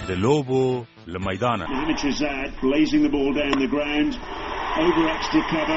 د لوبو له میدانه blazing the ball down the ground over extra cover.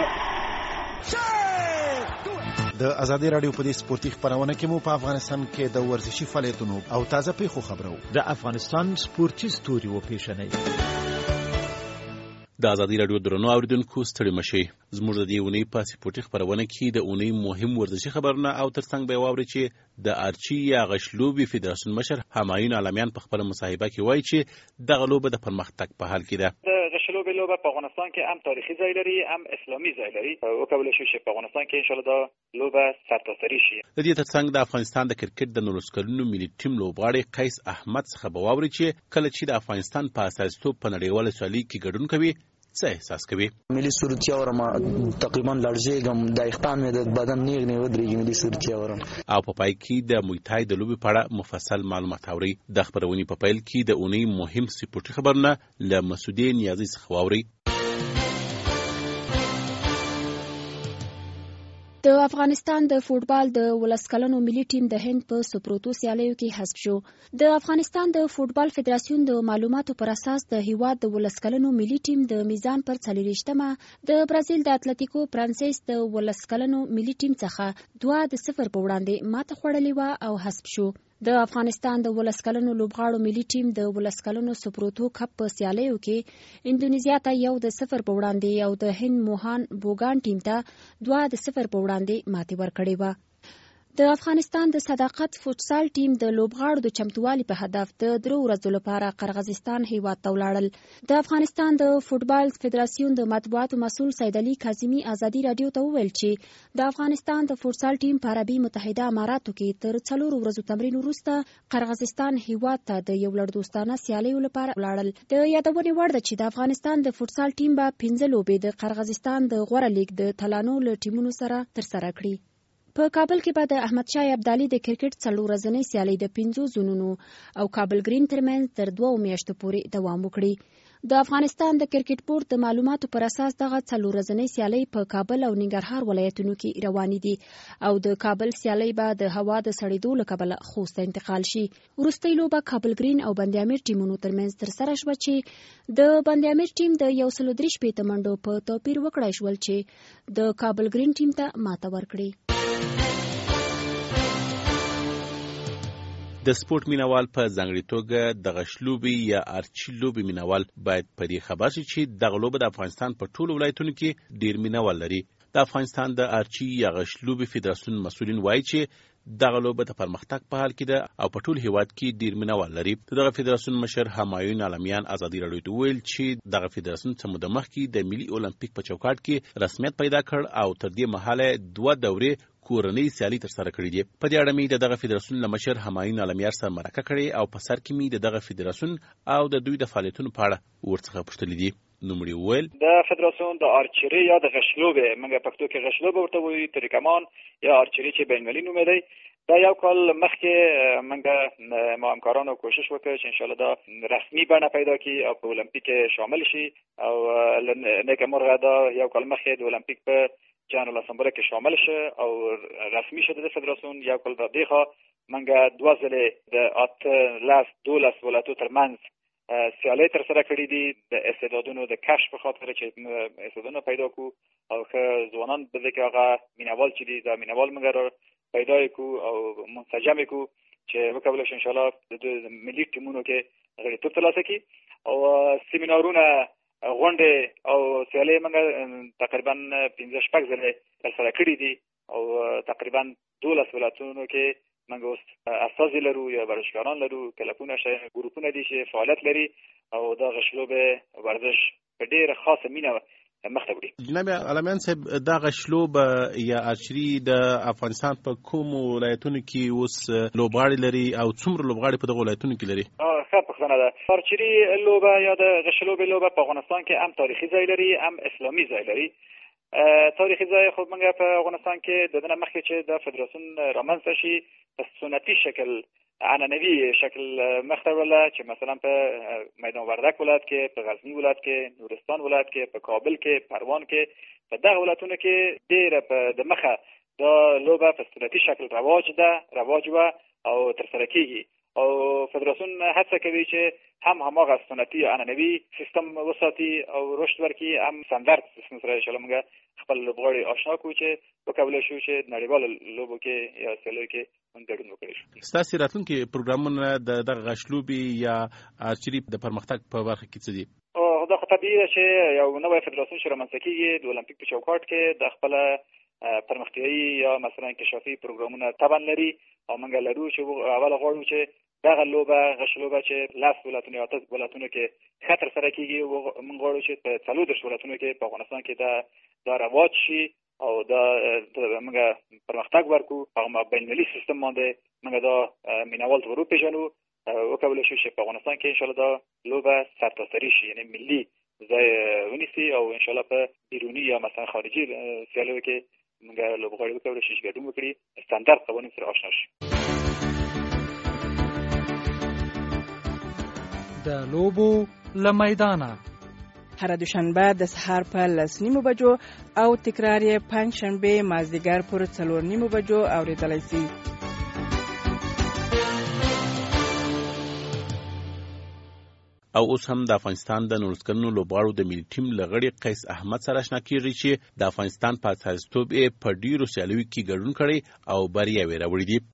د ازادي رادیو په دې سپورتي خبرونه کې مو په افغانستان کې د ورزشي فعالیتونو او تازه پیښو خبرو د افغانستان سپورتي ستوري و پیښنې د ازادي رادیو درنو اوریدونکو ستړي مشي زموږ د دې ونی په سپورتي خبرونه کې د اونۍ مهم ورزشي خبرونه او ترڅنګ به واوري چې د آرچی یا غشلوبي فدراسیون مشر همایون عالمیان په خپل مصاحبه کې وایي چې دغه لوبه د پرمختګ په حال کې ده. د غشلوبي لوبه په افغانستان کې هم تاریخي ځای لري هم اسلامي ځای لري او کولای شي چې په افغانستان کې ان شاء الله دا لوبه سرتاسري شي. د دې ترڅنګ د افغانستان د کرکټ د 19 کلنو ملي ټیم لوبغاړي قیس احمد څخه به واوري چې کله چې د افغانستان په اساسیتوب په نړیواله سیالي کې ګډون کوي څه احساس کوي. ملي صورتیا ورما تقریبا لړزېږم د اختان مې د بدن نیغ نه ودرېږي ملي صورتیا ورم او په پای کې د مویتای د لوبې په اړه مفصل معلومات اوري. د خبرونې په پیل کې د اونۍ مهم سپورتي خبرونه له مسعودي نیازي څخه واوري. د افغانستان د فوټبال د 19 کلنو ملي ټیم د هند په سپروتو سیالیو کې حذف شو. د افغانستان د فوټبال فدراسیون د معلوماتو پر اساس د هیواد د 19 کلنو ملي ټیم د میزان پر 40مه د برازیل د اتلتیکو فرانسیس د 19 کلنو ملي ټیم څخه 2-0 په وړاندې ماته خوړلې و او حذف شو. د افغانستان د 19 کلنو لوبغاړو ملي ټیم د 19 کلنو سپروتو کپ په سیالیو کې اندونیزیا ته 1-0 په وړاندې او د هند موهان بوګان ټیم ته 2-0 په وړاندې ماتې ورکړې و. د افغانستان د صداقت فوتسال ټیم د لوبغاړو د چمتووالي په هدف د 3 ورځو لپاره قرغیزستان هیواد ته ولاړل. د افغانستان د فوټبال فدراسیون د مطبوعاتو مسؤل سید علي کاظمي ازادي رادیو ته وویل چې د افغانستان د فوتسال ټیم په عربي متحده اماراتو کې تر 4 ورځو تمرین وروسته قرغیزستان هیواد ته د یو لړ دوستانه سیالیو لپاره ولاړل. د یادونې وړ ده چې د افغانستان د فوتسال ټیم به 15 لوبې د قرغیزستان د غوره لیګ د تلانو له ټیمونو سره ترسره کړي. په کابل کې به د احمد شاه ابدالي د کرکټ 4 ورځنۍ سیالي د 5 زونونو او کابل گرین ترمنځ تر 2 میاشتو پورې دوام وکړي. د افغانستان د کرکټ بورډ د معلوماتو پر اساس دغه 4 ورځنۍ سیالي په کابل او ننګرهار ولایتونو کې روانې دي او د کابل سیالي به د هوا د سړېدو له کبله خوست ته انتقال شي. وروستۍ لوبه کابل گرین او بندیامیر ټیمونو ترمنځ ترسره شوه چې د بندیامیر ټیم د 133 منډو په توپیر وکړای شول چې د کابل گرین ټیم ته ماته ورکړي. د سپورت مینوال په ځانګړي توګه د غشلوبي یا آرچی لوبي مینوال باید په دې خبر شي چې دغه لوبه د افغانستان په ټولو ولایتونو کې ډیر مینوال لري. د افغانستان د آرچی یا غشلوبي فدراسیون مسؤلین وایي چې دغه لوبه د پرمختګ په حال کې ده او په ټول هیواد کې ډیر مینوال لري. دغه فدراسیون مشر همایون عالمیان ازادي رادیو ته ویل چې دغه فدراسیون څه موده مخکې د ملي اولمپیک په چوکاټ کې رسمیت پیدا کړ او تر دې مهاله 2 دورې کورنۍ سیالي ترسره کړې دي. په دې اړه مې دغه فدراسیون له مشر همایون عالمیار سره مرکه کړې او په سر کې مې دغه فدراسیون او د دوی د فعالیتونو په اړه ورڅخه پوښتلې دي. نومړي وویل د فدراسیون د آرچری یا د غشلوبه موږ پښتو کې غشلوبه ورته وایي تریکمان یا آرچری چې بین‌المللي نوم دی. دا یو کال مخکې موږ ما همکارانو کوشش وکړ چې ان شاء الله دا رسمي بڼه پیدا کړي او په اولمپیک شامل شي او نیکه مرغه دا یو کال مخکې د اولمپیک په جنرال اسمبلی کې شامل شه او رسمي شده د فدراسیون یو کال د دیخه موږ 2 ځله د 12 ولایتونو ترمنځ سیالۍ ترسره کړې دي د استعدادونو د کشف په خاطر چې استعدادونه پیدا کو او که ځوانان به دغه هغه مینوال چې دي دا مینوال موږ پیدا کو او منسجم کو چې وکولای شي ان شاء الله د ملي ټیمونو کې غړیتوب ترلاسه کړي او سیمینارونه غونډې او سیالۍ موږ تقریبا 15 ځله ترسره کړې دي او تقریبا 12 ولایتونو کې موږ اوس اساسي لرو یا ورزشکاران لرو کلبونه شي ګروپونه دي چې فعالیت لري او دا غشلوبه ورزش په ډېر خاصه مینه مخته وړي. جناب عالمیان صاحب دا غشلوبه یا آرچری د افغانستان په کوم ولایتونو کې اوس لوبغاړي لري او څومره لوبغاړي په دغه ولایتونو کې لري؟ ښه پوښتنه ده. آرچری لوبه یا د غشلوبه لوبه په افغانستان کې هم تاریخي ځای لري هم اسلامي ځای لري. تاریخي ځای خو موږ په افغانستان کې د دنه مخکې چې د فدراسیون رامنځته شي په سنتي شکل عنعنوي شکل مخته ولا چې مثلا په میدان وردک ولایت کې په غزنی ولایت کې نورستان ولایت کې په کابل کې پروان کې په دغه ولایتونو کې ډېر په د مخه د لوبه په سنتي شکل رواج و او ترسره کیږي او فدراسیون هڅه کوي چې هم هماغه سنتي یا عنعنوي سیستم وساتي او رشد ورکړي، هم سټنډرډ سیستم سره انشاءالله موږ خپل لوبغاړي آشنا کړو چې وکولای شو چې نړیوالو لوبو کې یا سیالیو کې موږ ګډون وکړو. ستاسو راتلونکي پروګرامونه د دغه غشلوبي یا آرچري د پرمختګ په برخه کې څه دي؟ دا خو طبیعي ده چې یو نوی فدراسیون چې رامنځته کېږي د اولمپیک په چوکاټ کې د خپله پرمختیایي یا مثلا انکشافي پروګرامونه طبعا لري او موږ لرو چې اوله غواړو چې دغه لوبه غشلوبه چې 10 ولایتونو یا 10 ولایتونو کې خطر سره کېږي، موږ غواړو چې په 40 ولایتونو کې په افغانستان کې دا رواج شي او دا موږ پرمختګ ورکو. هغه بین‌المللي سیستم باندې موږ دا مینوال ته وروپېژنو، وکولای شو چې په افغانستان کې انشاءالله دا لوبه سرتاسري شي، یعنی ملي ځای ونیسي او انشاءالله په بیروني یا مثلا خارجي سیالیو کې موږ لوبغاړي وکولای شي چې ګډون وکړي، سټنډرډ قوانین سره آشنا شي. د لوبو له میدانه هر دوشنبه د سهار په 10:30 بجو او تکرار یې پنجشنبه مازدیګر پر 4:30 بجو اوریدلای شي. او اوس هم د افغانستان د 19 کلنو لوبغاړو د ملي ټیم لغړی قیس احمد سره آشنا کیږي چې د افغانستان په استازیتوب په ډیرو سیالیو کې ګډون کړي او بریاوې راوړي دي.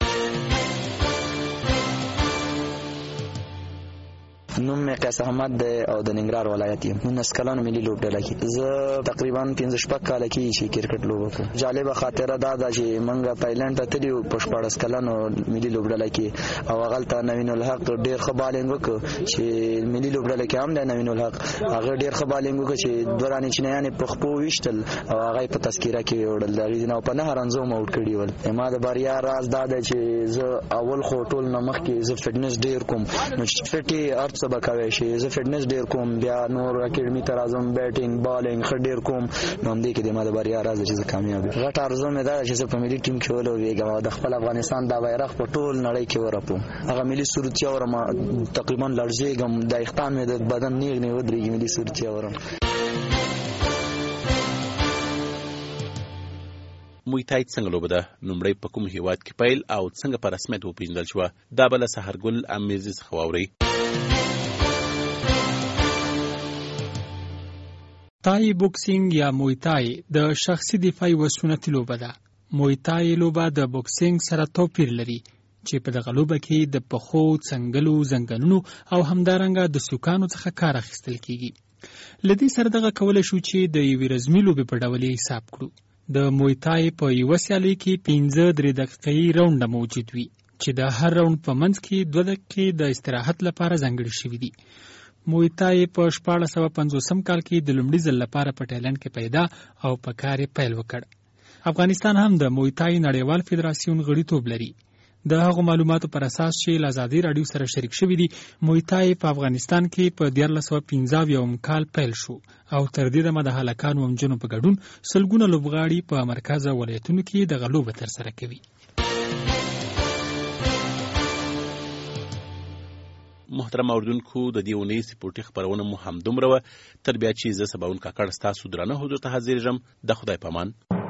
نوم مې قیس احمد دی او د ننګرهار ولایت یم. 19 کلنو ملي لوبډله کې زه تقریبا 15 کاله کې چې کرکټ لوبه کوم. جالبه خاطره دا ده چې موږ تایلند ته تللو په 14 کلنو ملي لوبډله کې او هغه نوین الحق ډیر ښه بالینګ وکړ چې ملي لوبډله کې هم د نوین الحق هغه ډیر ښه بالینګ وکړ چې دوران چینایان په خپو وشتل او هغه په تذکره کې وړل دغه نه په نه رنځو موټ کړی ول. ما د بریا راز دا ده چې زه اول خو ټول نمخ کې زه فټنس ډیر کوم، نو فټي ارڅ بکوي شي، زه فټنس ډیر کوم، بیا نور اکیډمي ته راځم، بیټینګ بالینګ خډیر کوم، نو هم دې کې د ما د بریا راز چې زه کامیاب یم. غټ ارزو مې دا چې زه په ملي ټیم کې ولوبېږم او د خپل افغانستان د بیرغ په ټول نړۍ کې ورپوم. هغه ملي صورتیا ورم تقریبا لړزېږم، د اختان مې د بدن نیغ نه ودرېږي ملي صورتیا ورم. موی تای څنګه لوبه ده؟ لومړی په کوم هیواد کې پیل او څنګه په رسمیت وپېژندل شوه؟ دا به له سحرګل امیرزي څخه واورئ. تای بوکسینګ یا موی تای د شخصي دفاع یوه سنتي لوبه ده. موی تای لوبه د بوکسینګ سره توپیر لري چې په دغه لوبه کې د پښو، څنګلو، زنګنونو او همدارنګه د سوکانو څخه کار اخیستل کیږي. له دې سره دغه کولی شو چې د یوې رزمي لوبې په ډول یې حساب کړو. د موی تای په یوه سیالۍ کې 15 دقیقې راونډه موجود وي چې د هر راوند په منځ کې 2 دقیقې د استراحت لپاره ځانګړې شوي دي. موی تای په 1450 کال کې د لومړي ځل لپاره په تایلند کې پیدا او په کار یې پیل وکړ. افغانستان هم د موی تای نړیوال فدراسیون غړیتوب لري. د هغو معلوماتو پر اساس چې له ازادي راډیو سره شریک شوي دي، موی تای په افغانستان کې په 1415 کال پیل شو او تر دې دمه د هلکانو او نجونو په ګډون سلګونه لوبغاړي په مرکزي ولایتونو کې دغه لوبه ترسره کوي. محترم اوریدونکو، د دې اونۍ سپورټي خبرونه مو هم دومره وه. تر بیا چې زه سباون کاکړ ستاسو درانه حضور ته حاضر یم. د خدای پامان.